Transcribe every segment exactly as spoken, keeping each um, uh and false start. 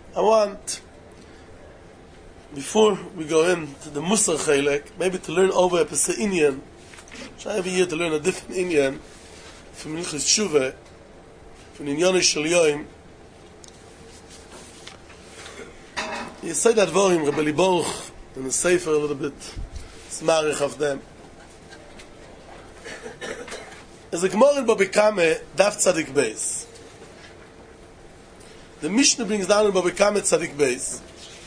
I want, before we go into the Musar Chelek, maybe to learn over a Pesach Inyan. Try every year to learn a different Inyan from Minchas Tshuva, from Inyan Shel Yoim. You say that Vorim, Rebbe Liboruch, in the Sefer a little bit, smarich of them. There's a Gemara in Baba Kama, Daf Tzadik Beis. The Mishnah brings down in Baba Kama Tzadik Beis.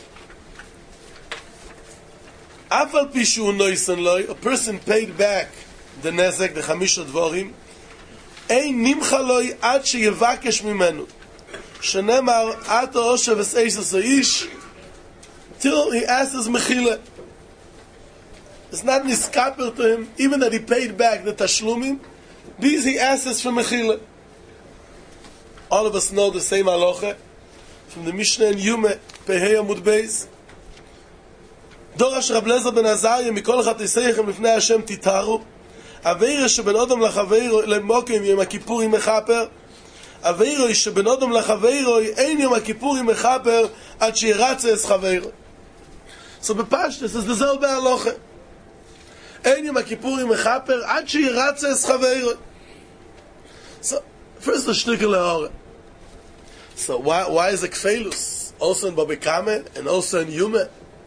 Afal Pishu Noisan Loi, a person paid back the Nezek, the Chamisha Dvorim, Ein Nimcha Loi Ad Sheyevakesh Mimenu. Shenemar Ato Oshev Es Eishes Aish, till he asks his Mechila. It's not niskaper to him, even that he paid back the Tashlumim, these he asks for Mechila. All of us know the same halacha from the Mishnah in Yume, Pehei Amud Beis. Dorash Rab Lezer ben Azariah, Mikol Chateiseichem Lifnei Hashem Titaru, Aveira sheben Odom lachaveiro lemokim Yom HaKippurim mechaper, Aveira sheben Odom lachaveiro ein Yom HaKippurim mechaper ad sheyiratze es chaveiro. So bepashtus this is the zelbe halacha. Ein Yom HaKippurim mechaper ad sheyiratze es chaveiro. So first the shtickle le'ore. So why why is it kfelus also in Baba Kama and also in Yume?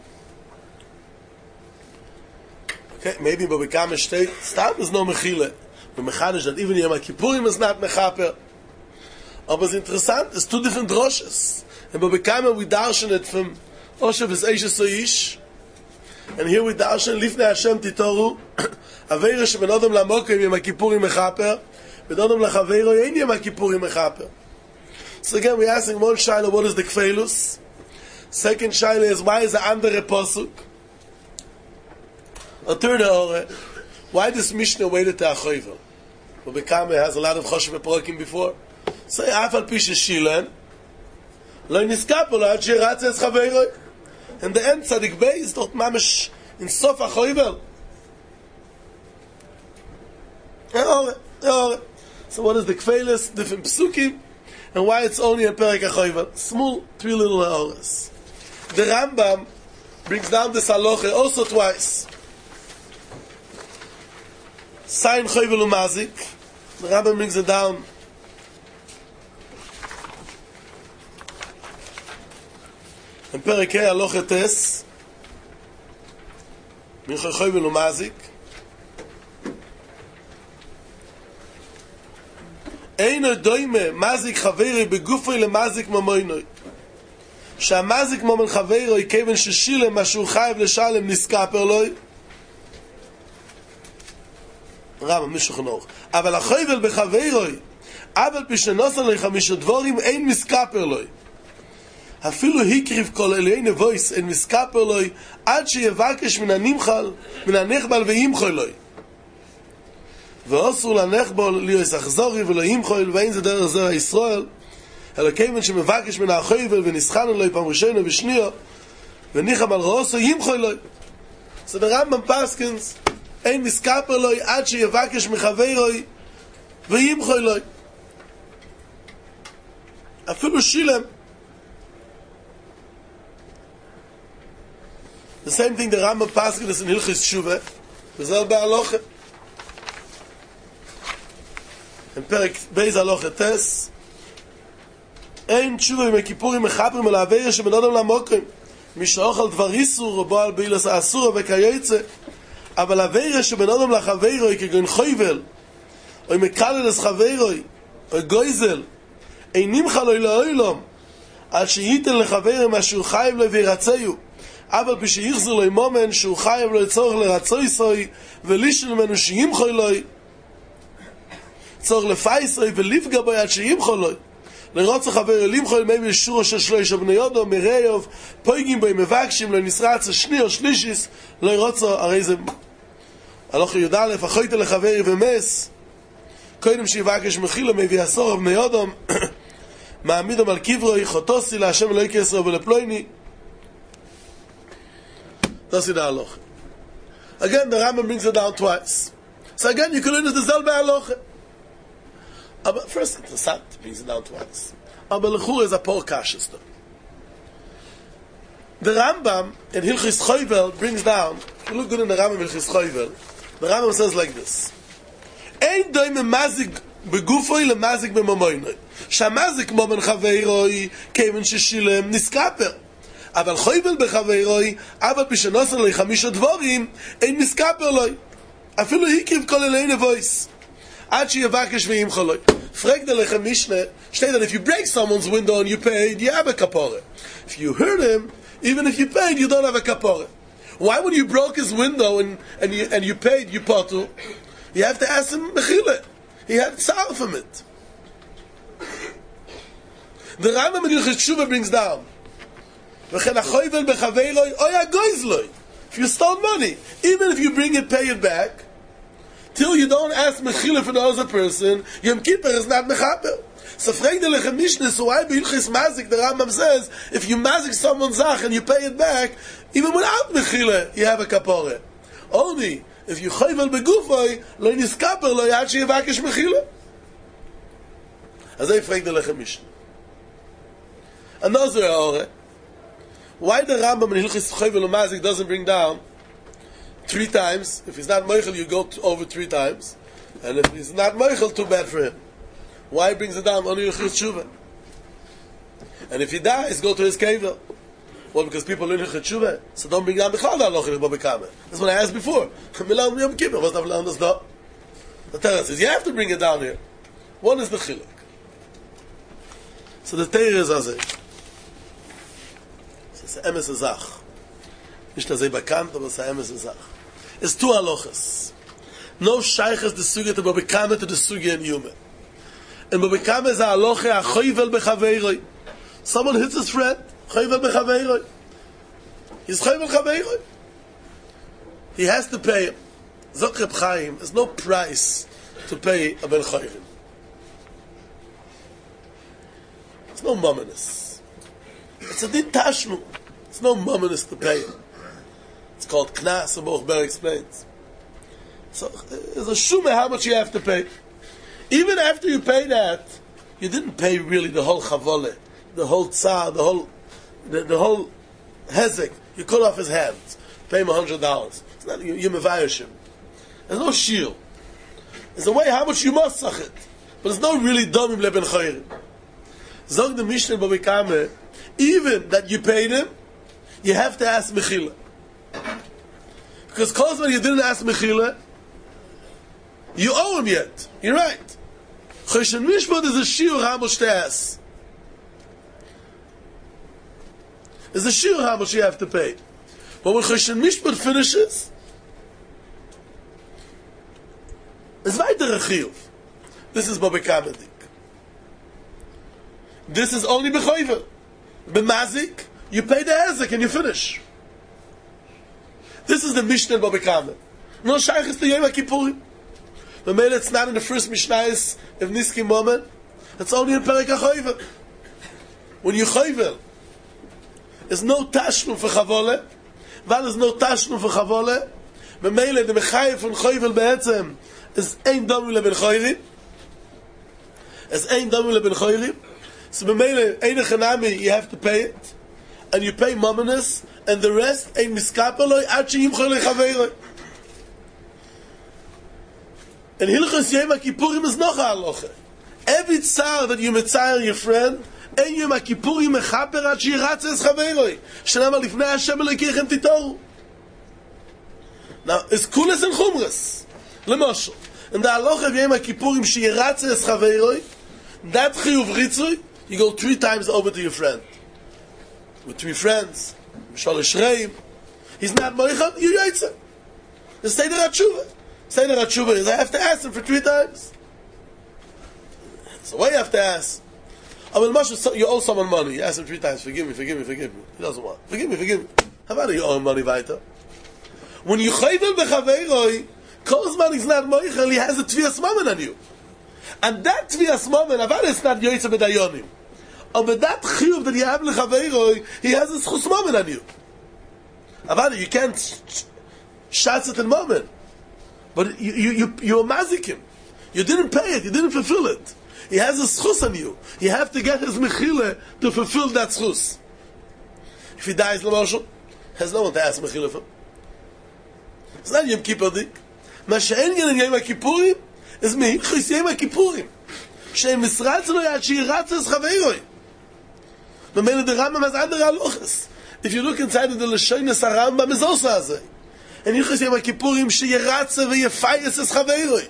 Okay, maybe in Baba Kama state stam is no mechile, but mechanish that even Yom HaKippurim is not mechaper. Aber it's interessant, it's two different droshes. In Baba Kama we darshan it from Oshev es Eishes Aish, and here we darshan Lifnei Hashem Titoru, Aveira sheben Odom lamokim Yom HaKippurim mechaper, but Odom lachaveiro ein Yom HaKippurim mechaper. So again, we're asking one shaila, what is the kfelus? Second shaila is, why is the andere posuk? A third ore, why does Mishnah waited to Achoivel? Baba Kama has a lot of choshev porokim before. So afal pish shilan, lo niskapo lo ad sheyiratze es chaveiro. And the end Tzadik Beis dort mamish in sof Achoivel. Ore, ore. So what is the kfelus? Different psukim. And why it's only a Perek HaChoivel. Small, three little hours. The Rambam brings down this halacha also twice. Sayin Choivel Umazik. The Rambam brings it down. In Perek Hei halacha Tes. Mincha Choivel Umazik. Eino doime mazik chaveiroi begufoi lemazik mamoinoi. שהמזיק מומן חברוי כיוון ששילם מה שהוא חייב לשלם נסקפר לוי. רב, מישהו חנוך. אבל החויבל בחברוי, אבל פשנוסן לי חמישה דבורים אין נסקפר לוי. אפילו הקריב כל אלי נבויס אין נסקפר לוי עד שיבקש מן הנמחל, מן הנכבל וימחול לוי. ואוסור לנחבול ליוס אחזורי ולא ימחול ואין זה דרך זרע ישראל אלא כיוון שמבקש מן החויבל ונסחן אלוהי פעם ראשונה ושנייה וניחם על ראוסו ימחול אלוהי. So the Rambam Paskins אין מסקפר אלוהי עד שיבקש מחברוי וימחול אלוהי. אפילו שילם. The same thing the Rambam Paskins in Hilchis Tshuva וזה בהלוכה. in Perek Beis halacha Tes, אין תשובה עם הכיפורים מחפרים על העבירה שבין אדם למוקרים, מי שאוכל דבר איסור או בועל בעילס האסור וכייצא, אבל העבירה שבין אדם לחברו כגון חויבל, או מקלל את חברו, או גויזל, אינים חלוי לאוילום, עד שייתן לחברו מה שהוא חייב לו וירצאו, אבל כשיחזר לו מומן שהוא חייב לו צורך לרצוי סוי, ולישן ממנו שימחוי לו, צורך לפייסוי ולפגע בו עד שימחוי לו, לרוצה חבר למחול מי בשורו של שלושה בני יודו מראיוב פויגים בו מבקשים לא נסרץ שני או שלישיס לא ירוצה הרי זה הלוך י"א אחוית לחברי ומס קודם שיבקש מחילה מביא עשור בני יודו מעמידם על קברוי חוטוסי להשם אלוהי כסרו ולפלויני. That's the halacha. Again, the Rambam brings it down twice. So again, you can learn the Zelbe halacha. But first, interessant, brings it down twice. Aber lechur is a poor kashis though. The Rambam in Hilchis Choyvel brings down, if you look good in the Rambam in Hilchis Choyvel, the Rambam says like this: Ein doim mazik begufoi le mazik b'mamoinoi. Shamazik momen chaveiroi kemen sheshilem niskaper. אבל חויבל בחברוי, אבל בשנוסר לי חמישה דבורים, אין מסקפר לוי. אפילו הקריב כל אלי נבויס. עד שיבקש וימחו לוי. פרקת לכם משנה, state that if you break someone's window and you paid, you have a kapore. If you hurt him, even if you paid, you don't have a kapore. Why when you broke his window and, and, you, and you paid, you potu, you have to ask him mechile. He had tzar from it. The Rambam in Hilchos Tshuva brings down, if you stole money, even if you bring it, pay it back, till you don't ask mechila for the other person, Yom Kippur is not mechaper. So frag the lechem mishnah, so why b'ilchis mazik, the Rambam says, if you mazik someone's zach and you pay it back, even without mechila, you have a kapore. Only, if you choyvel begufoi, lo niskaper, lo yad sheyevakesh mechila. As I frag the lechem mishnah. Another aore, why the Rambam in Hilchis Choyvel Umazik doesn't bring down three times? If he's not Meichel, you go to over three times. And if he's not Meichel, too bad for him. Why he brings it down only Hilchis Tshuva? And if he dies, go to his kever. Well, because people learn Hilchis Tshuva, so don't bring down the Chal Halacha in Bobby Kamer. That's what I asked before. Milam Yom Kippur, what's not learned us though? The Torah says, you have to bring it down here. One is the Chiluk. So the Torah is as it. Es ist emes Zach. Nicht dass er bekannt, aber es ist emes Zach. Es ist two halachas. No shayches the suge to become to the suge in human. And become is a halacha a choyvel bechaveiroi. Someone hits his friend, choyvel bechaveiroi. He's choyvel bechaveiroi. He has to pay him. Zok Reb Chaim, there's no price to pay a ben choyvel. It's no mominous. It's a din tashmu. It's no mominous to pay. It's called knas, and Bochber explains. So there's a shumeh how much you have to pay. Even after you pay that, you didn't pay really the whole chavole, the whole tzar, the whole, the, the whole hezek. You cut off his hands. Pay him a hundred dollars. It's not you, you mevayish him. There's no shield. There's a way how much you must sachet, but it's not really domim leben chayrim. Zog the Mishnah Bobby Kamer. Even that you paid him, you have to ask mechila. Because cause when you didn't ask mechila, you owe him yet. You're right. Choshen Mishpat is a shiur how much to ask. It's a shiur how much you have to pay. But when Choshen Mishpat finishes, it's weiter a chiyuv. This is Bobby Kamedik. This is only bechoiver. B'mazik, you pay the hezek and you finish. This is the Mishnah in Bobby Kamer. No shaykh is the Yom HaKippurim. The mail it's not in the first Mishnahs of Niski moment. It's only in Perek HaChoyvel. When you choyvel, there's no tashlum for chavole. While there's no tashlum for chavole, the mail the mechayev from choyvel be'etzem is ein domu leben choyrim. Is ein domu leben choyrim. So b'meile, ein echanami, you have to pay it, and you pay mominus, and the rest, ein miskapeloi, ad sheyimcho lechaveiroi. And Hilchos Yom HaKippurim is noch a halacha. Every tzar that you metzayer your friend, ein Yom HaKippurim mechaper ad sheyiratze es chaveiroi. Shenamar lifnei Hashem elokeichem titoru. Now, it's kulas and chumras. Lemoshel. And the halacha of Yom HaKippurim sheyiratze es chaveiroi, that chiyuv ritzui, you go three times over to your friend. With three friends. Shalish Reim. He's not Moichel, you yaitze. The Seder HaTshuva. Seder HaTshuva is I have to ask him for three times. So why you have to ask? I mean, you owe someone money. You ask him three times, forgive me, forgive me, forgive me. He doesn't want. Forgive me, forgive me. How about you owe him money weiter? When you chayvel bechaveiroi, Kozman is not Moichel, he has a Tviyas Mammon on you. And that Tviyas Mammon, Avad is not Yoitze B'dayonim. But that chiyuv that you have lechaveiroi, he has a schus Mammon on you. Avad, you can't shatz it in Mammon. But you, you, you, you mazik him. You didn't pay it, you didn't fulfill it. He has a schus on you. You have to get his mechile to fulfill that schus. If he dies, Lamashal, has no one to ask Mechila for. It's not Yom Kippur Dik. Ma she'en gen in Yom HaKippurim is me, Chis Yom HaKippurim. She'en misratz lo yad she'iratz es chaveiroi. Memele the Rambam has other halakhas. If you look inside of the Lashonis HaRambam, is also azay. And Yichus Yom HaKippurim she'iratz ve'yefayes es chaveiroi.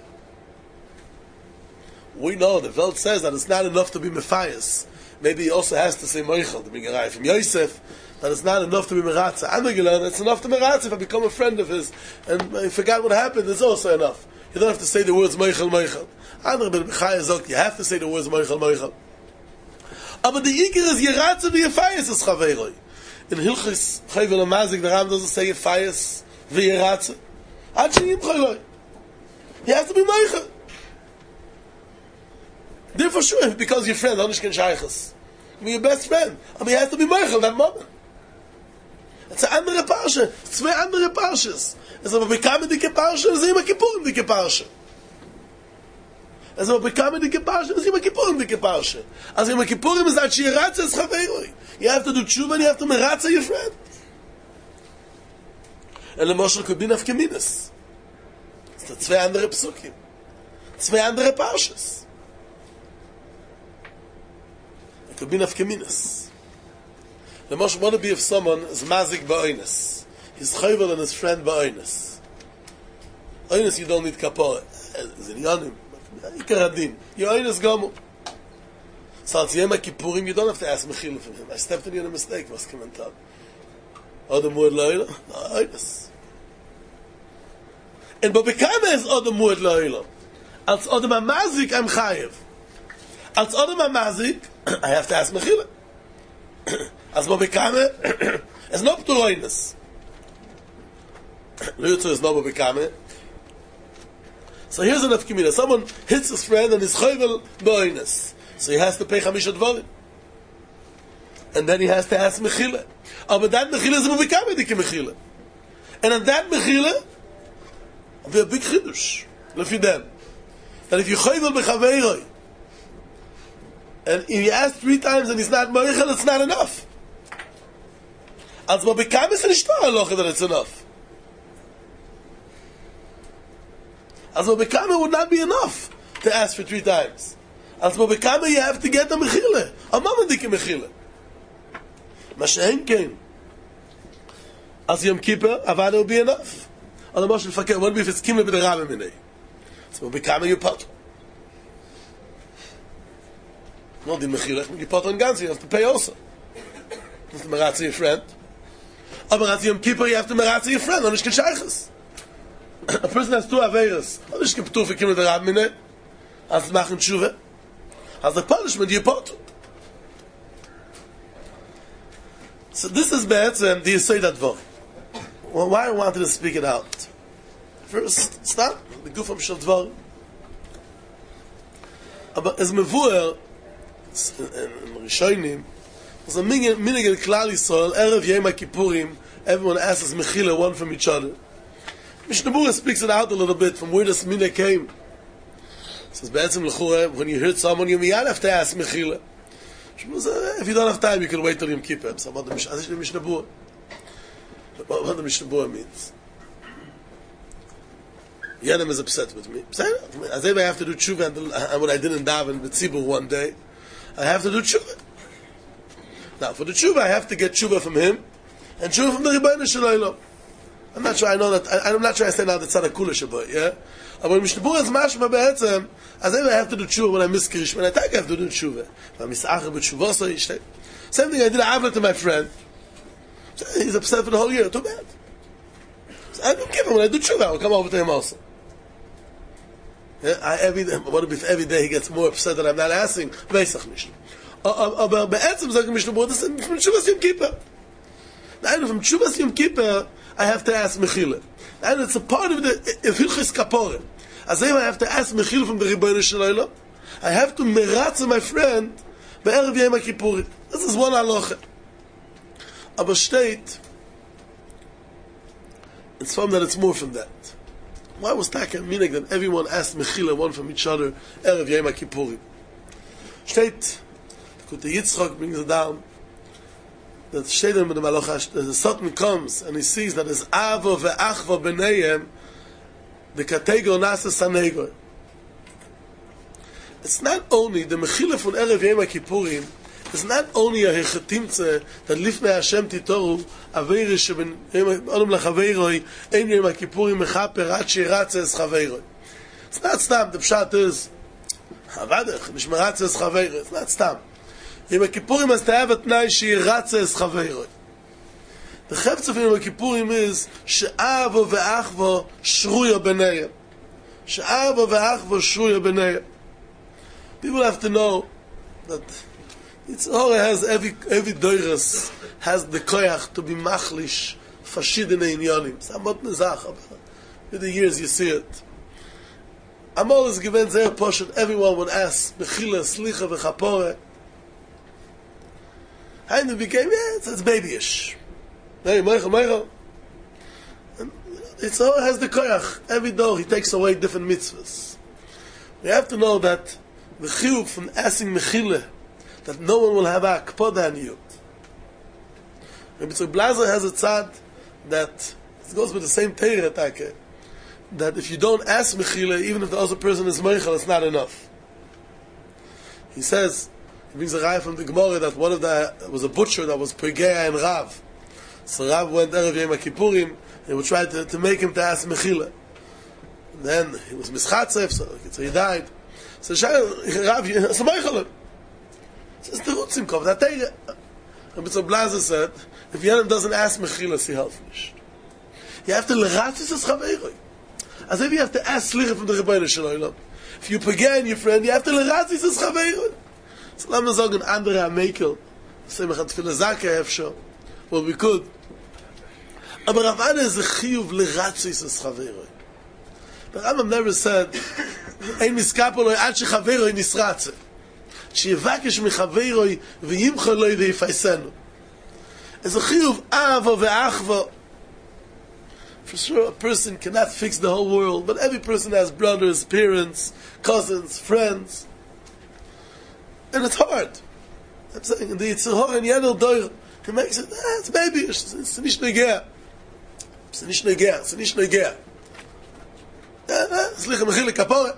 We know the Welt says that it's not enough to be mefayes. Maybe he also has to say Moichel, to be Gerai from Yosef, that it's not enough to be Meratza. I'm going to learn it's enough to Meratza if I become a friend of his and I forgot what happened, it's also enough. You don't have to say the words Moichel, Moichel. Andre ben Bechai Zok, you have to say the words Moichel, Moichel. But the Iker is Yeratza v'Yefayes is Chaveiroi. In Hilchis Chayvel HaMazik, the Ram doesn't say Yefayes v'Yeratza. Ad Sheyim Chayloi. He has to be Moichel. Therefore, sure, because your friend, Onish Ken Shaychus. I mean, your best friend. I mean, he has to be Moichel that moment. It's an andere Parsha. It's two andere Parshas. It's a becoming dike Parsha, it's a Yom Kippurim dike Parsha. It's a becoming dike Parsha, it's a Yom Kippurim dike Parsha. As Yom Kippurim is that she'iratza es chaveiroi. You have to do tshuva and you have to meratza your friend. And the Moshe could be nafkeminas. It's the two andere Psukim. Two andere Parshas. It could be nafkeminas. The Moshe want to be if someone is mazik ba'oines. He's chayvel and his friend ba'oines. Oines you don't need kapore. It's in Yonim. Ikar Hadin. You're oines gomu. So at Yom HaKippurim you don't have to ask Mechila from him. I stepped in you in a mistake. Was komentar. Odom muad la'olam. No, oines. And Bobekama is Odom muad la'olam. Als Odom HaMazik I'm chayev. Als Odom HaMazik I have to ask Mechila. As Bobekame is not Pturoinus. Luther is not Bobekame. So here's an Afkimina. Someone hits his friend and is Chayvel Ba'oinus. So he has to pay Chamisha Dvorim. And then he has to ask Mechila. Oh, but that Mechila is a Bobekame Dike Mechila. And on that Mechila, there'll be a big Chidush. Lefi them. That if you Chayvel Bechaveiroi, and if you ask three times and he's not Moichel, it's not enough. Als man bekam ist nicht wahr, Loche, that it's enough. Als man bekam it would not be enough to ask for three times. Als man bekam you have to get a mechile. A mama dike mechile. Ma she'en kein. Als Yom Kippur, avad it would be enough. Or the Moshe Fakir, what if it's kimle b'de rabbe minei? Als man bekam you pot. No, the mechile, you pot on ganz, you have to pay also. That's the meratzi your friend. Aber as Yom Kippur, you have to meratzi your friend, Onish Ken Shaychus. A person has two Averas. Onish Ken Ptur for Kimel the Rab Mineh. As machen Tshuva. As the punishment, you pot. So this is bad, and do you say that vote? Well, why I wanted to speak it out? First, stop. The Gufam Shel Dvar. Aber as Mevuer, in Rishonim, there's a minhag in Klal Yisrael, Erev Yom HaKippurim, everyone asks Mechila, one from each other. Mishnah Berurah speaks it out a little bit from where this minhag came. It says, Be'etzim L'chura, when you hurt someone, you miyad have to ask Mechila. If you don't have time, you can wait till Yom Kippur. So what the Mishnah Berurah? What the Mishnah Berurah means? Yedim is upset with me. As if I have to do tshuva and what I did in Daven with Tzibur one day, I have to do tshuva. Now, for the tshuva, I have to get tshuva from him, and tshuva from the Rebbeinu Shalom. I'm not sure I know that, I, I'm not sure I say now the Tzaddik Kula Shabbat, yeah? But when Mishnah Berurah is mashma be'etzem, as if I have to do tshuva when I miss Kirish, when I think I have to do tshuva. If I miss Acher b'tshuva, so you say. Same thing, I did a avla to my friend. He's upset for the whole year, too bad. So I don't give him, when I do tshuva, I'll come over to him also. Yeah, I, every day, what if every day he gets more upset that I'm not asking? Veisach Mishnah. Aber be'etzem sagt Mishnah Berurah, this is from Tshuvas Yom Kippur. Now, from Tshuvas Yom Kippur, I have to ask Mechila. And it's a part of the Hilchis Kaporim. As if I have to ask Mechila from the Rebbeinu Shalom, I have to meratze my friend be'erev Yom HaKippurim. This is one halacha. Aber steht, it's from that it's more from that. Why was Taka meaning that everyone asked Mechila one from each other erev Yom HaKippurim? Steht, Kutei Yitzchak brings it down, that Shedem with the Malach, the Satan comes and he sees that his Avo ve'achva b'neihem, the Kategor Nasa Sanegor. It's not only the Mechila from Erev Yom Kippurim, it's not only a Hechatimtze that Lifnei Hashem Titoru, Aveire Sheben Odom Lachaveiroi, Ein Yom Kippurim Mechaper Ad Shiratze Es Chaveiroi. It's not stam. The pshat is Havadech Mishmeratze Es Chaveiroi. It's not stam. Yom Kippurim has to have a Tnai Shiratze Es Chaveiroi. The Chefetz of Yom Kippurim is She'avo ve'achvo Shruya b'neihem. She'avo ve'achvo Shruya b'neihem. People have to know that it's all has every every doiras has the koyach to be machlish fashidene inyanim. Samot nezach. With the years you see it. I'm always given their portion. Everyone would ask mechila slicha v'chapore. And it became yeah, it's, it's babyish. Hey, Michael, Michael. It's all has the koyach. Every door he takes away different mitzvahs. We have to know that the chiyuv from asking mechila, that no one will have a akpoda on you. Rabbi Tzur Blazer has a tzad that it goes with the same teira attack, that if you don't ask mechila, even if the other person is meichel, it's not enough. He says, he brings a raya from the Gemara that one of the was a butcher that was Pegea and Rav. So Rav went Erev Yom Kippurim, and he would try to, to make him to ask mechila. And then he was mischatzef, so, so he died. So Rav, so meichel. It's the Rutzimkov, that Teire. Rabbi Tzur Blazer said, if Yenim doesn't ask Mechilas, he helps me. You have to leratzis as Chaveiroi. As if you have to ask Slicha from the Rebbeinu Shalom. If you begin your friend, you have to leratzis as Chaveiroi. So let me say, an andere Amekel, say, mechat tefillah Zaka Efsho, well, we could. Aber Rav Ana is a chiyuv leratzis as Chaveiroi. The Rambam never said, ein miskapoloi ad shechaveiroi nisratze. שיבקש מחברוי וימחה לו ויפייסנו. As a chiyuv avo ve'achvo. For sure, a person cannot fix the whole world, but every person has brothers, parents, cousins, friends. And it's hard. I'm saying, the Yitzhahor and Yadol Doir, he makes it, ah, it's baby, it's nicht negea. It's nicht negea, it's nicht negea. Slicha mechile kapore.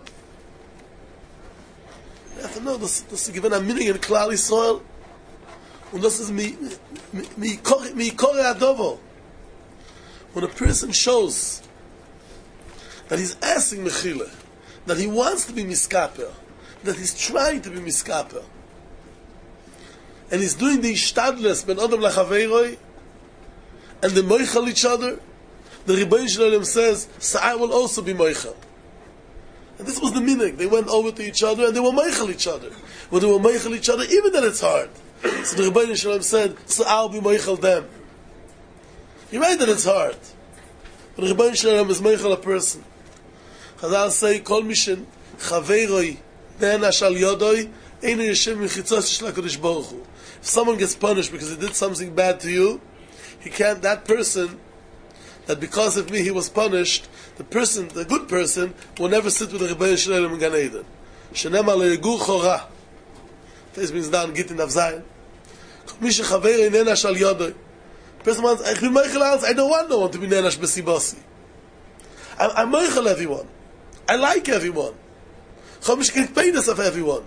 You have to know, das ist given a meaning in Klal Yisrael. Und das ist mi mi mi kore adovo. When a person shows that he's asking mechila, that he wants to be miskaper, that he's trying to be miskaper, and he's doing the ishtadles ben adam lachaveiroi, and they moichel each other, the Rebbeinu Shalom says, so I will also be moichel. And this was the meaning. They went over to each other and they were meichel each other. When they were meichel each other, even then it's hard. So the Rebbeinu Shalom said, so I'll be meichel them. You're right that it's hard. But the Rebbeinu Shalom is meichel a person. Chazal say, Kol mishen chaveiroi ne'ena shal yodoi einu yeshem michitzos shel HaKadosh Baruch Hu. If someone gets punished because he did something bad to you, he can't, that person, that because of me he was punished, the person, the good person, will never sit with the Rebbeinu Shalom in Gan Eden. Shenema lo yegur chora. This means down, git in Avzayin. Mi shechaveiroi ne'ena shal yodoi. Person wants, I bin meichel alles, I don't want no one to be nenash besibasi. I'm, I'm meichel everyone. I like everyone. Chom ich krieg penis of everyone.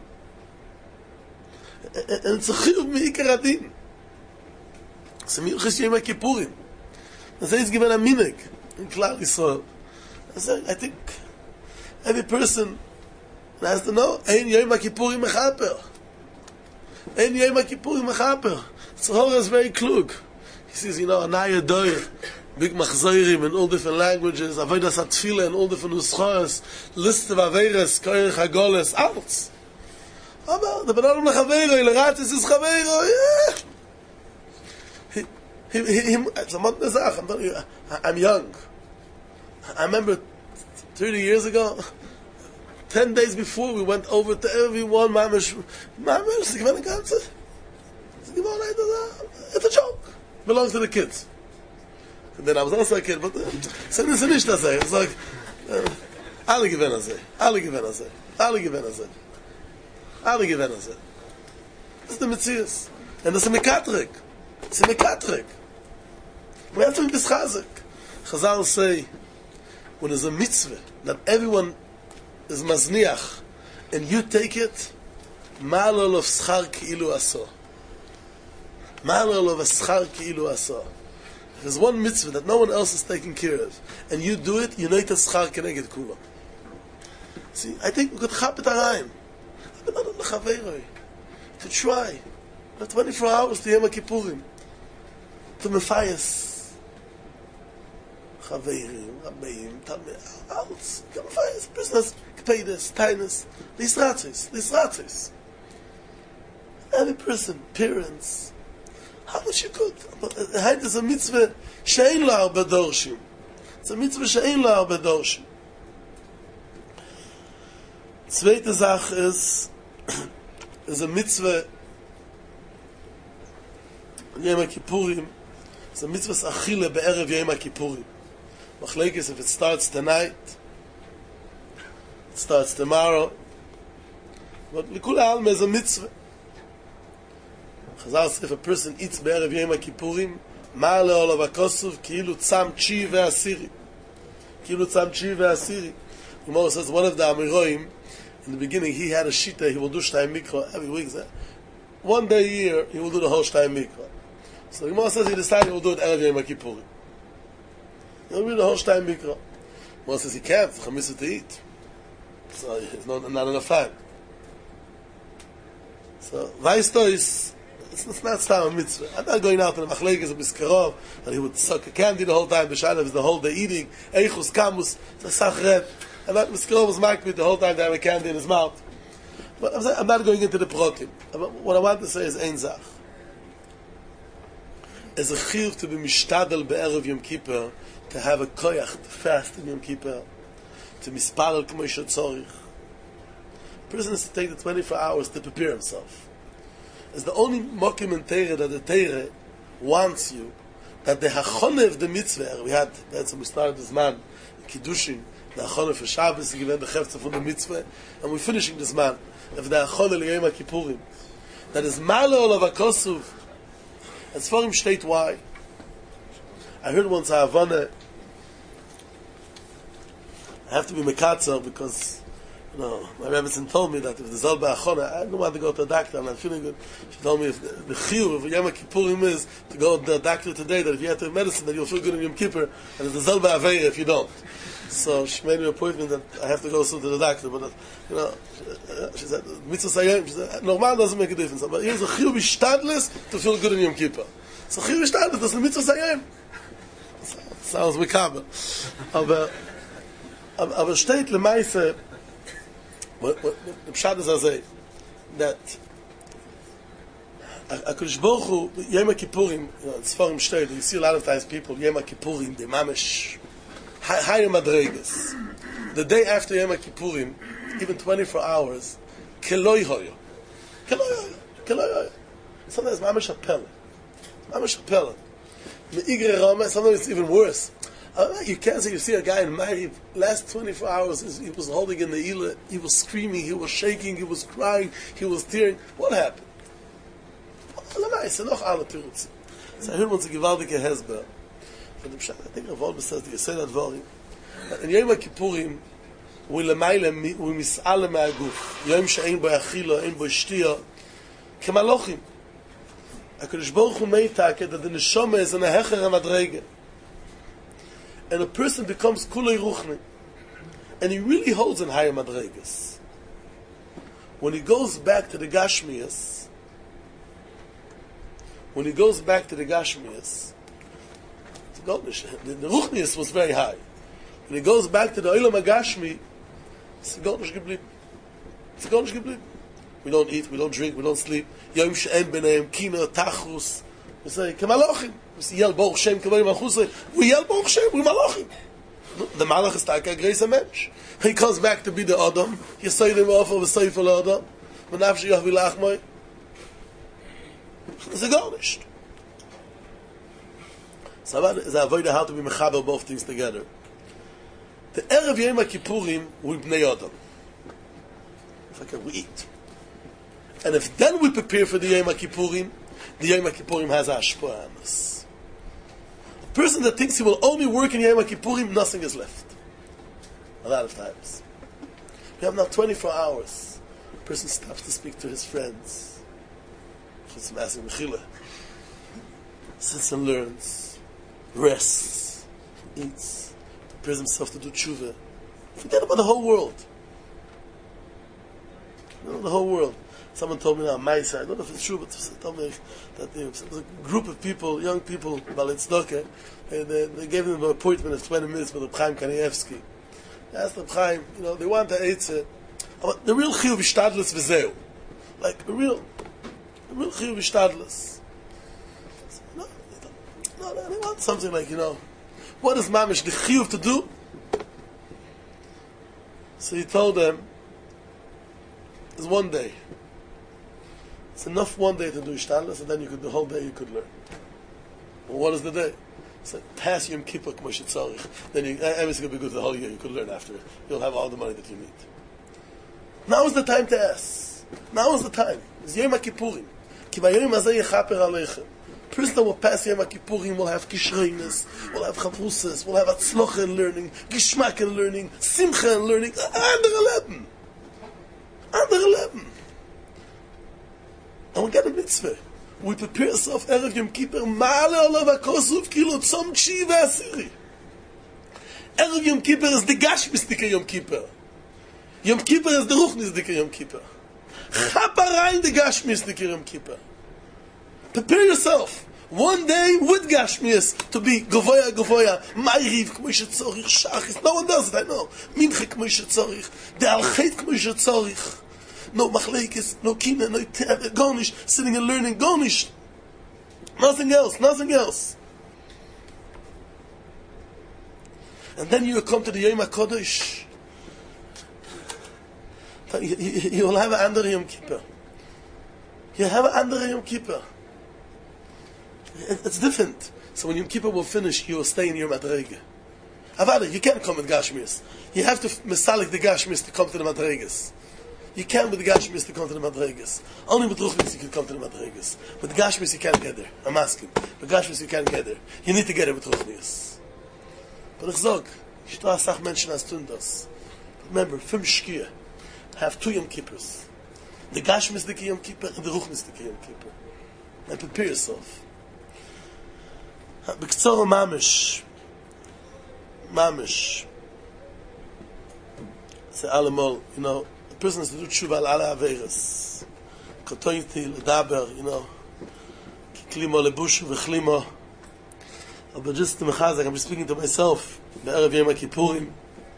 And it's a chiyuv me'ikar adin. It's a miuchas Yom Kippurim. And so it's given a minig in Klal Yisrael. I think every person has to know, ein Yom Kippurim mechaper. Ein Yom Kippurim mechaper. Tzahor is very klug. He says, you know, Anaya Doir, big machzoirim in all different languages, Avodas HaTfilah in all different nuschos, list of Averes, Koyer Chagoles, out. Aber, the Benadam Lechaveiroi, Leratis is Chaveiroi, yeah. He, he, he, it's a month nezach, I'm telling you, I'm young. I remember thirty years ago, ten days before, we went over to everyone, Mamish, Mamish, the Gemara Ganze. It's a joke. Belongs to the kids. And then I was also a kid, but so this is not say. It's like alle gewen as alle gewen as alle gewen as alle gewen as. This is the Metzius. And this is Mekatrik. It's a mekatrek. We have to be bischazek. Chazal say, when there's a mitzvah that everyone is mazniach, and you take it, ma'alol of schar ki'ilu aso. Ma'alol of schar ki'ilu aso. If there's one mitzvah that no one else is taking care of, and you do it, you know it's schar keneged kula. See, I think we could chap it arayim. To try. For twenty-four hours to Yom Kippurim. To mefayas. Chaveirim, Rabbeim, Talmid, Alts, mefayas, business, kpeides, tainus, lisratzis, lisratzis. Every person, parents, how much you could. But it's a mitzvah she'ein la arba dorshim. It's a mitzvah she'ein la arba dorshim. Zweite Sache ist, ist a mitzvah Yom Kippurim. It's a mitzvah achile be'erev Yom Kippurim. Machlekes, if it starts tonight, it starts tomorrow. But likul ha'alma is a mitzvah. Chazal says, if a person eats be'erev Yom Kippurim, ma'ale olav ha'kosuv ki'ilu tzam tshi ve'asiri. Ki'ilu tzam tshi ve'asiri. The Gemara says, one of the Amiroim, in the beginning, he had a shita, he will do shtayim mikra every week. One day a year, he will do the whole shtayim mikra. So the Gemara says he decided he will do it erev Yom Kippurim. He will do the whole shtayim mikra. The Gemara says he can't, it's a mitzvah to eat. So it's not, not enough time. So, weißt du, it's, it's not time a mitzvah. I'm not going out to the machlekes of Biskarov, and he would suck a candy the whole time, B'Shanav is the whole day eating, Eichus, Kamus, it's a sachret. And that Biskarov was marked with the whole time to have a candy in his mouth. But I'm, saying, I'm not going into the protim. What I want to say is ein zach. As a chiyuv to be mishtadel be'erev Yom Kippur, to have a koyach, to fast in Yom Kippur, to misparel k'mo yisho tzorich. The person has to take the twenty-four hours to prepare himself. It's the only mokim in Teire that the Teire wants you, that the hachone of the mitzvah, we had, that's when we started this man, Kiddushin, the hachone for Shabbos, given the chefza for the mitzvah, and we're finishing this man, of the hachone l'yom HaKippurim, that is male olav hakosuv. As for him state why. I heard once a Havana, I have to be mekatzer because, you know, my Rebbetzin told me that if the Zalba Achona, I don't want to go to a doctor, and I'm feeling good. She told me if the, the chiyuv of Yom Kippurim is to go to the doctor today, that if you have to have medicine, that you'll feel good in Yom Kippur, and it's the Zalba Aveira if you don't. So she made me an appointment that I have to go soon to the doctor, but, uh, you know, she said, Mitzvah Sayim, she said, normal doesn't make a difference, but here's a chiyuv ishtadlis to feel good in Yom Kippur. So chiyuv ishtadlis, that's the Mitzvah Sayim. Sounds makabel. Aber, aber steht lemaise, the pshat is azay, that HaKadosh Baruch Hu, Yom Kippurim, you know, it's for him steht, you see a lot of times people, Yom Kippurim, the mamish, higher madregas. The day after Yom Kippurim, even twenty-four hours, keloi hoyo. Keloi hoyo. Keloi hoyo. Sometimes mamish apel. Mamish apel. Me'igre rama, sometimes it's even worse. Uh, you can't say you see a guy in my last twenty-four hours, he was holding in the ila, he was screaming, he was shaking, he was crying, he was tearing. What happened? So I heard once a gewaldige hezber. I think Rav Wolbe says the Yesod HaDvarim. In Yom Kippurim, we lemayla, we mis'ale me'aguf. Yom she'ein bo achila, ein bo shtiya, kemalochim. HaKadosh Baruch Hu meitake that the neshama is in a hecher hamadrege. And a person becomes kulei ruchni. And he really holds in higher madreges. When he goes back to the Gashmias, when he goes back to the Gashmias, the, the Ruchnius was very high. When he goes back to the Olam HaGashmi, it's Goldish geblieben. It's Goldish geblieben. We don't eat, we don't drink, we don't sleep. Yom she'en b'neim, kina, tachus. We say, Kemalachim. We say, Yel Baruch Shem, Kavay Malchus. We Yel Baruch Shem, we Malachim. The Malach is Taka Grace Mensch. He comes back to be the Adam. He say them off of a Seifel Adam. Menafshi Yahvi Lachmai. It's a Goldish. So it's a avoid how to be mechaber both things together. The Erev Yom Kippurim with Bnei Adam. It's like we eat. And if then we prepare for the Yom Kippurim, the Yom Kippurim has a hashpah on us. A person that thinks he will only work in Yom Kippurim, nothing is left. A lot of times. We have now twenty-four hours. A person stops to speak to his friends. It's massive mechila. Sits and learns. Rests. Eats. Prepares himself to do tshuva. Forget about the whole world. You know, the whole world. Someone told me now, my side, I don't know if it's true, but they told me that there was a group of people, young people, Balitzdokah, and they, they gave them an appointment of twenty minutes with the Chaim Kanievsky. They asked the Chaim, you know, they want to eat it. The real chiyuv ishtadlus v'zeu. Like, the real, the real chiyuv ishtadlus. No, no, no, they want something like, you know, what is mamish, the chiyuv to do? So he told them, there's one day. It's enough one day to do ishtadlus, and then you could, the whole day you could learn. Well, what is the day? It's like, pass Yom Kippur k'mo shetzarich. Then you, everything's going to be good the whole year. You could learn after it. You'll have all the money that you need. Now is the time to ask. Now is the time. It's Yom Kippurim. Ki vayom hazeh yechaper aleichem. Person that will pass Yom Kippurim will have kishreinis, will have chavruses, will have atzlocha in learning, gishmak in learning, simcha in learning. Under eleven. Under eleven. And we get a mitzvah. We prepare ourselves Erev Yom Kippur, Ma'ale Olav HaKosuf, Kilo Tzom Tshi V'Asiri. Erev Yom Kippur is the Gashmistika Yom Kippur. Yom Kippur is the Ruchnistika Yom Kippur. Chaparai the Gashmistika Yom Kippur. Prepare yourself. One day with Gashmis to be Govoya Govoya, Ma'iriv K'mo Shetzorich, Shachis. No one does it, I know. Mincha K'mo Shetzorich, the Alchet K'mo Shetzorich. No machlekes, no kina, no gonish, sitting and learning gonish. Nothing else, nothing else. And then you come to the Yom HaKodesh. You, you, you will have an andere Yom Kippur. You have an andere Yom Kippur. It's different. So when Yom Kippur will finish, you will stay in your Madrege. Avada, you can't come with Gashmis. You have to misalik the Gashmis to come to the Madreges. You can't with the Gashmis to come to the Madreges. Only with Ruchnis you can come to the Madreges. With the Gashmis you can't get there. I'm asking. With Gashmis you can't get there. You need to get it with Ruchnis. But ich sag, ich do a sach Menschen as tun das. Remember, fünf Shkia have two Yom Kippurs. The Gashmis dike Yom Kippur and the Ruchnis dike Yom Kippur. And prepare yourself. B'ktzor mamish. Mamish. Say alemol, you know, person is to do tshuva al ala averes. Kotointi, ledaber, you know, kiklimo lebushu v'chlimo. But just to mechazak, I'm just speaking to myself, be'erev Yom Kippurim.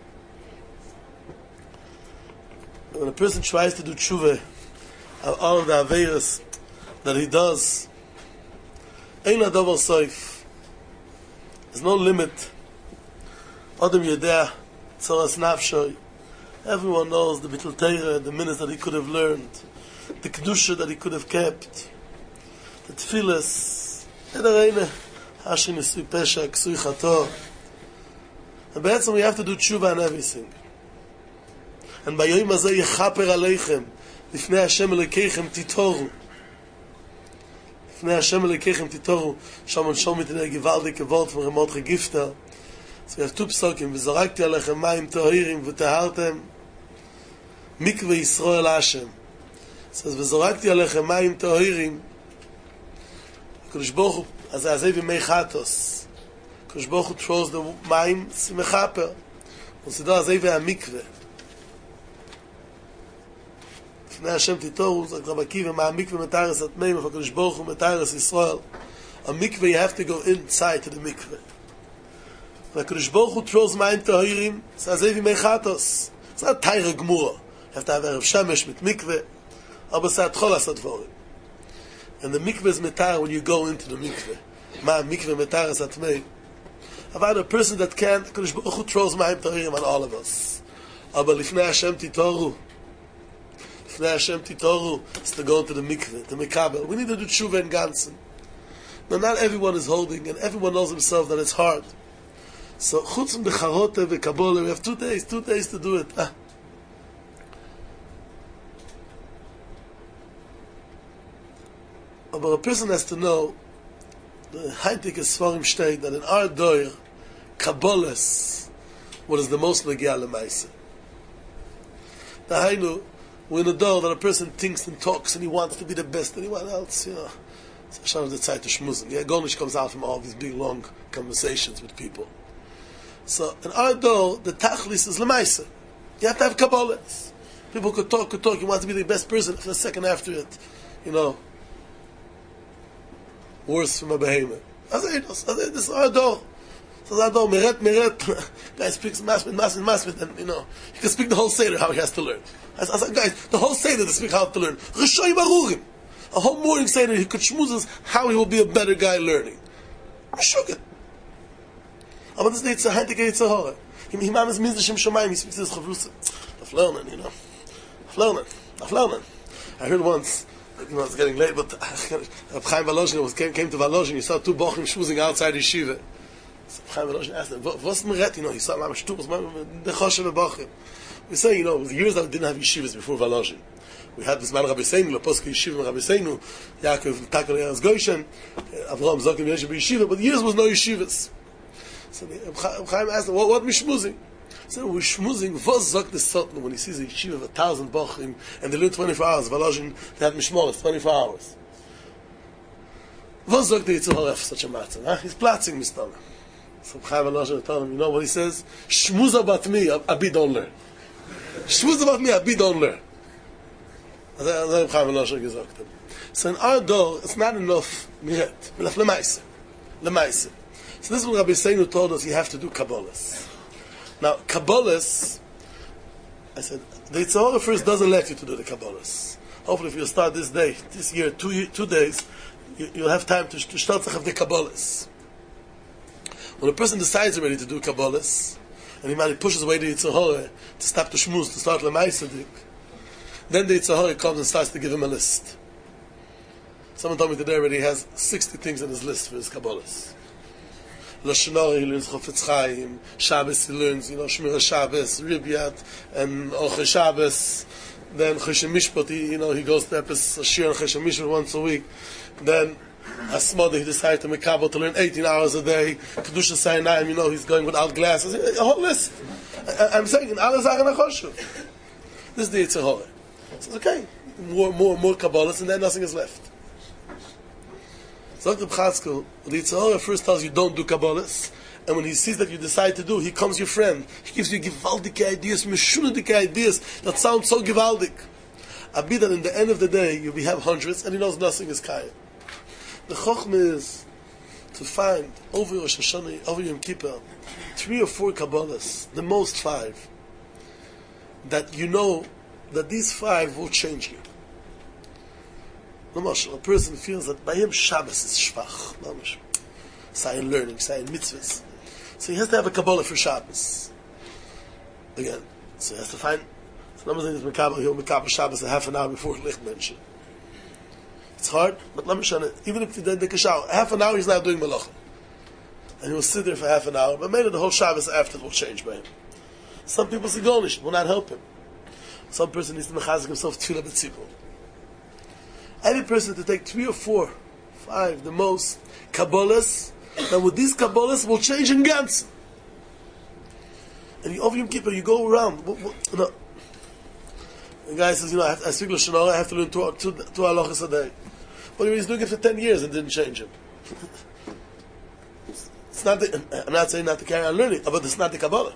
When a person tries to do tshuva of all of the averes that he does, ein adavar soif. There's no limit. Adam yedeh, tzoras nafshoy. Everyone knows the Bittul Torah, the minutes that he could have learned, the Kedusha that he could have kept, the Tfilas, and the Hashin Nisui Pesha, Ksui Chato. And basically we have to do tshuva and everything. And by Yom Hazeh Yechaper Aleichem, Lifnei Hashem Elokeichem Titoru. Lifnei Hashem Elokeichem Titoru, Shomon Shomit in der gewaltige Wort von Ramot Regifta. So we have two psukim, V'zorakti Alechem Mayim Tohirim V'tehartem Mikveh Yisrael Hashem. It says, V'zorakti Alechem Mayim Tohirim. Kodesh Baruch Hu, as Azei V'mei Chatos. Kodesh Baruch Hu throws the Mayim Simechaper. And so Azei V'amikveh. V'nei Hashem Titoru, like Rabbi Akiva, Ma'amikveh Metaris Atmeim, of Kodesh Baruch Hu Metaris Yisrael. A mikveh, you have to go inside to the mikveh. When Kodesh Baruch Hu throws Mayim Tohirim, it's Azei V'mei Chatos. It's not Taira Gmura. You have to have Erev Shemesh with mikveh. Aber it's not Chol Asad Vorim. And the mikveh is metar when you go into the mikveh. Ma mikveh metar is atmei. About a person that can't, Kodesh Baruch Hu throws Mayim Tohirim on all of us. Aber Lifnei Hashem Titoru. Lifnei Hashem Titoru is to go into the mikveh, the mikabel. We need to do tshuva in Gansen. Now not everyone is holding, and everyone knows himself that it's hard. So, chutz from the charote v'kabole, we have two days, two days to do it. Ah. but a person has to know, the Heintik is Svarim state that in our Doyer, Kabbalahs, what is the most legal lemaisa. The Hainu, we're in a door that a person thinks and talks and he wants to be the best and anyone else, you know. So Hashem the Zeit to Shmuzin. Yeah, Gornish comes out from all these big long conversations with people. So in our door, the Tachlis is lemaisa. You have to have Kabbalahs. People could talk, could talk, you want to be the best person for a second after it, you know. Worse from a behemoth. As I this is our door. So that door, meret, meret. Guy speaks masmid, masmid, masmid, and you know, he can speak the whole Seder how he has to learn. I said, guys, the whole Seder to speak how to learn. Rishoy barurim. A whole morning Seder, he could shmuz us how he will be a better guy learning. Rishugit. Aber das ist nicht Heintig Yitzhak Hora. He mamas Mizdashim Shomayim, he speaks to his Chavrusa. Of learning, you know. Of learning. Of learning. I heard once, you know, it's getting late, but Reb Chaim Volozhin was came, came to Volozhin, he saw two bochim shmuzing outside yeshiva. So Reb Chaim Volozhin asked him, what's meret? You know, he saw mamash tubos, the choshev bochim. We say, you know, it was years that we didn't have yeshivas before Volozhin. We had this man Rabbi Seinu, Leposki Yeshiva Rabbi Seinu, Yaakov Takal Yeras Goshen, Avraham Zokim Yeshiva Yeshiva, but years was no yeshivas. So Reb Chaim asked him, what, what mishmuzing? So we're shmuzing, was sagt the Sotno when he sees a yeshiva of a thousand bochim and they learn twenty-four hours, Volozhin, they had mishmoras, twenty-four hours. Was sagt the Yitzhak Hora for such a matter? Huh? He's platzing Mistana. So Chaim Volozhin told him, you know what he says? Shmuz about me, Abi don't learn. Shmuz about me, Abi don't learn. So in our door, it's not enough miret. Enough lemaise. Lemaise. So this is what Rabbi Seinu told us, you have to do Kabbalahs. Now, Kabbalahs, I said, the Yitzhak Hora first doesn't let you to do the Kabbalahs. Hopefully if you start this day, this year, two, two days, you, you'll have time to, to start to have the Kabbalahs. When a person decides already to do Kabbalahs, and he pushes away the Yitzhak Hora to stop the shmuz, to start lemaise, then the Yitzhak Hora comes and starts to give him a list. Someone told me today already he has sixty things on his list for his Kabbalahs. Lashon Hara he learns Chofetz Chaim, Shabbos he learns, you know, Shmira Shabbos, Ribyat, and Orche Shabbos. Then Choshen Mishpat, he, you know, he goes to Epes Ashir and Choshen Mishpat once a week. Then Asmoda, he decided to make Kabbalah to learn eighteen hours a day. Kedusha Sayinayim, you know, he's going without glasses. A whole list. I, I'm saying, in alle Sachen achoshuv. This is the Yitzhak Hora. So okay, more, more, more Kabbalahs, and then nothing is left. So Doctor Bchatzkel, the Yitzhak Hora first tells you don't do Kabbalahs, and when he sees that you decide to do, he comes your friend. He gives you gewaldige ideas, meshunadike ideas that sound so gewaldig. I be that in the end of the day, you will have hundreds, and he knows nothing is kaya. The chokhmah is to find over Rosh Hashanah, over Yom Kippur, three or four Kabbalahs, the most five, that you know that these five will change you. A person feels that by him Shabbos is shvach, saying learning, saying mitzvahs. So he has to have a Kabbalah for Shabbos. Again, so he has to find. So number thing is Mekabel, he'll Mekabel Shabbos a half an hour before Licht mention. It's hard, but let me show you. Even if he did the Kashal, half an hour he's not doing Malachim. And he will sit there for half an hour, but maybe the whole Shabbos after will change by him. Some people say Golnish will not help him. Some person needs to mechazik himself tefillah b'tzibur. Any person to take three or four, five, the most Kabbalahs, that with these Kabbalahs will change in Gans. And you over Yom Kippur, you go around. What, what, no. The guy says, you know, I, have, I speak Lashon Hara, I have to learn two, two, two halachas a day. But he's doing it for ten years and didn't change him. It's not the, I'm not saying not to carry on learning, but it's not the Kabbalah.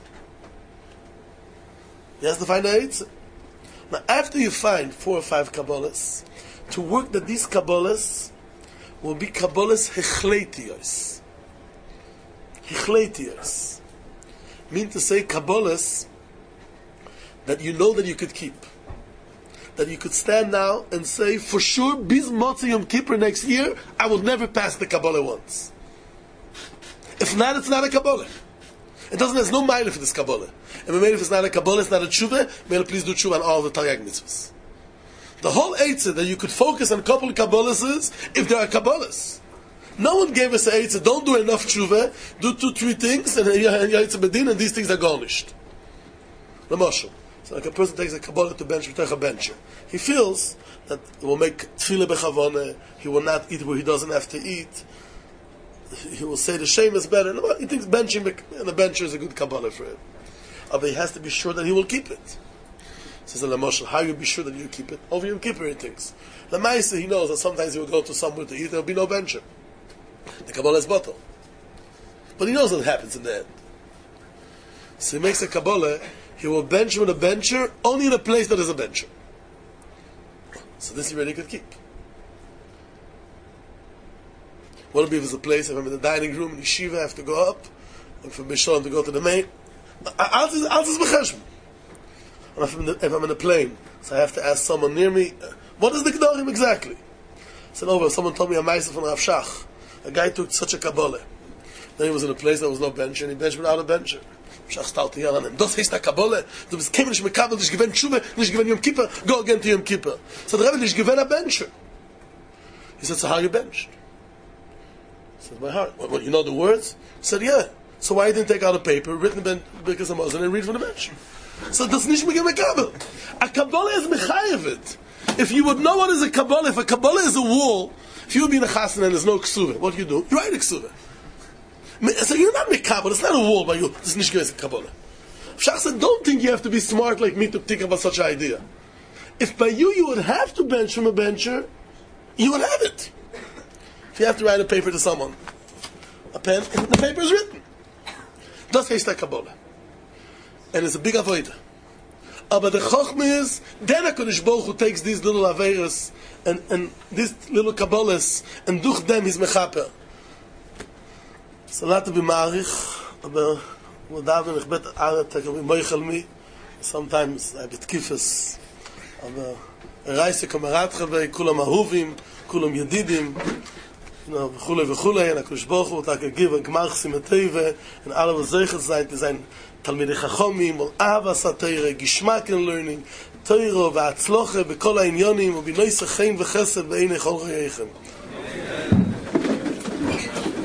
He has to find the Eitzah. Now, after you find four or five Kabbalahs, to work that these Kabbalahs will be Kabbalahs Hechleitios. Hechleitios. Mean to say Kabbalahs that you know that you could keep. That you could stand now and say, for sure, Biz Motzi Yom Kippur next year, I will never pass the Kabbalah once. If not, it's not a Kabbalah. It doesn't, there's no mile for this Kabbalah. And if it's not a Kabbalah, it's not a Tshuva, may please do Tshuva on all the Taryag mitzvahs. The whole Eitzah that you could focus on a couple of Kabbalahs is, if there are Kabbalahs. No one gave us an Eitzah, don't do enough Tshuva, do two, three things, and Eitzah Bedin, and these things are garnished. The Moshe. So like a person takes a Kabbalah to bench, take a bencher. He feels that it will make tefillah bechavona, he will not eat where he doesn't have to eat, he will say the shame is better. No, he thinks benching and a bencher is a good Kabbalah for him. But he has to be sure that he will keep it. Says the Lamoshel, how you be sure that you keep it? Over Yom Kippur he thinks. The Maisa, he knows that sometimes he will go to somewhere to eat, there will be no bencher. The Kabbalah is bottle. But he knows what happens in the end. So he makes a Kabbalah, he will bench with a bencher only in a place that is a bencher. So this he really could keep. What if it's a place, if I'm in the dining room in Yeshiva, I have to go up, and for Bishon to go to the main. Alles is becheshbon. And if I'm, in the, if I'm in a plane, so I have to ask someone near me, what is the Gedorim exactly? So over, someone told me a Maisa from Rav Shach. A guy took such a Kabbalah. Then he was in a place that was no bench, and he benched without a bencher. Shach started to yell on him. Das heißt a Kabbalah. Du bist kein nicht mehr Kabbalah, dich gewinnt Tshuva, nicht gewinnt Yom Kippur, go again to Yom Kippur. So the Rebbe, dich gewinnt a bencher. He said, so how you benched? He said, my heart. What, what, you know the words? He said, yeah. So why you didn't take out a paper, written ben, because of Moses, and read from the bench? So that's nicht mehr Kabbalah. A Kabbalah is mechayevet. If you would know what is a Kabbalah, if a Kabbalah is a wall, if you would be in a chassan and there's no ksuva, what do you do? You write a ksuva. So you're not mekabel, it's not a wall by you. This is nicht a Kabbalah. Shach said, don't think you have to be smart like me to think about such an idea. If by you, you would have to bench from a bencher, you would have it. If you have to write a paper to someone, a pen, and the paper is written. Das heißt a Kabbalah. And it's a big avodah. But the Chochmah is, then HaKadosh Baruch Hu takes these little aveiros and, and these little Kabbalahs, and durch them he's mechaper. So not to be marich, aber wo da bin ich bet aret, ich bin moichel mi, sometimes I bet kifes, aber reise kamerat chavei, kulam ahuvim, kulam yedidim, you know, v'chule v'chule, and HaKadosh Baruch Hu, tak give a gmach simeteve, and alle was zeichet sein, to sein Talmidei Chachomim, ol avas ha-teire, gishmak in learning, teiro v'atzloche, b'kol ha'inyonim, u'binoy sechein v'chesed, b'einei chol chayeichem.